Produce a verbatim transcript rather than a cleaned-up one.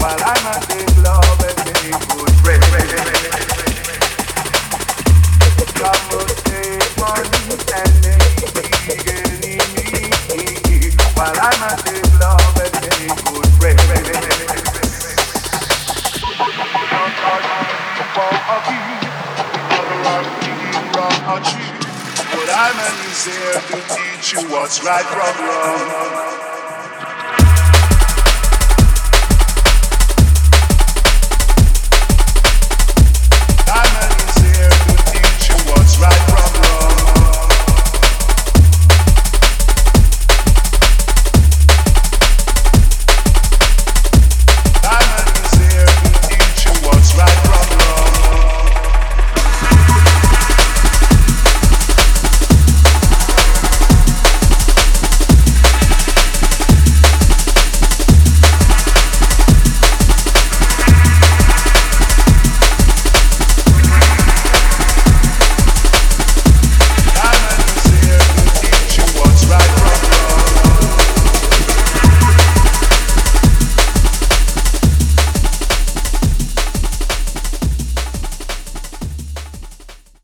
while I might take love and take good breath. God will take money and make me while I might take love and take good breath. But I'm only here to teach you what's right from wrong.